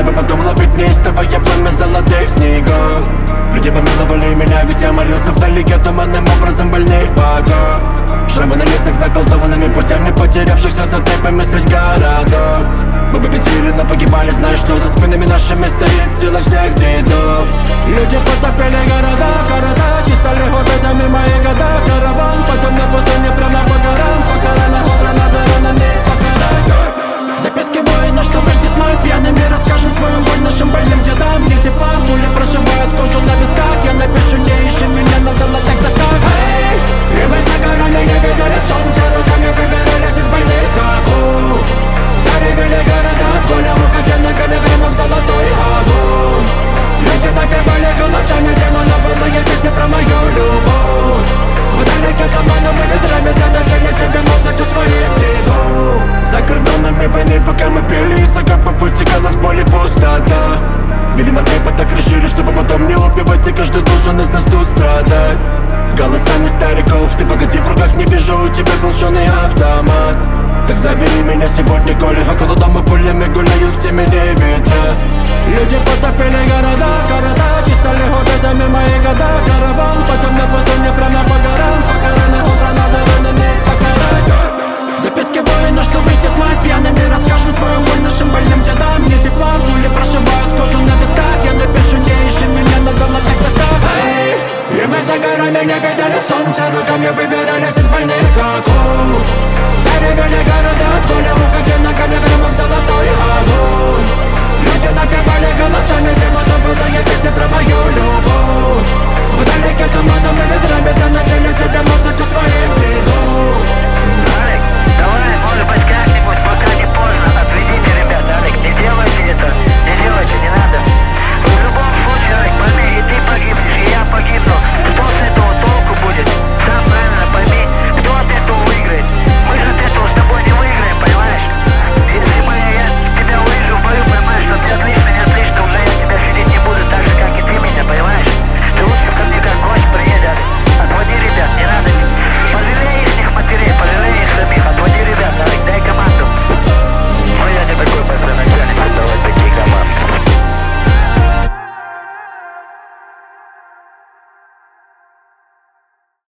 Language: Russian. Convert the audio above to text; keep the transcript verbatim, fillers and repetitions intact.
чтобы потом ловить неистовое пламя золотых снегов. Люди помиловали меня, ведь я молился вдалеке туманным образом больных богов. Шрамы на лицах заколдованными путями потерявшихся за тайпами средь городов. Мы победили, но погибали, зная, что за спинами нашими стоит сила всех дедов. Люди потопили города, города, и стали губить мои года. Караван по темной пустыне прямо по горам, покара на утро над ранами покарать. Записки воина, что вас ждет мой пьяный мир. Расскажем свою боль нашим больным дедам. Где тепла, пули прошивают кожу на висках. Я напишу, не ищи меня на золотых досках. Эй, и мы за горами не видели солнца, руками выбирались из больных акул. Заревели города от боли, уходя ногами прямо в золотой огонь. Люди напевали голосами демонов, былые песни про мою любовь. Вдалеке тумана мы ведрами доносили тебе музыку своих дедов. За кордонами войны, пока мы пели, из окопов вытекала с боли пустота. Видимо, тайпы так решили, чтобы потом не убивать, и каждый должен из нас тут страдать. Голосами стариков, ты погоди, в руках не вижу у тебя холщеный автомат. Так забери меня сегодня, коли около дома пулями гуляют в темени ветра. Люди потопили города, города, и стали губить мои года. Караван по темной пустыне прямо по горам, покара на утро над ранами покарать. Записки воина, что вы ждет мой пьяный мир. Расскажем свою боль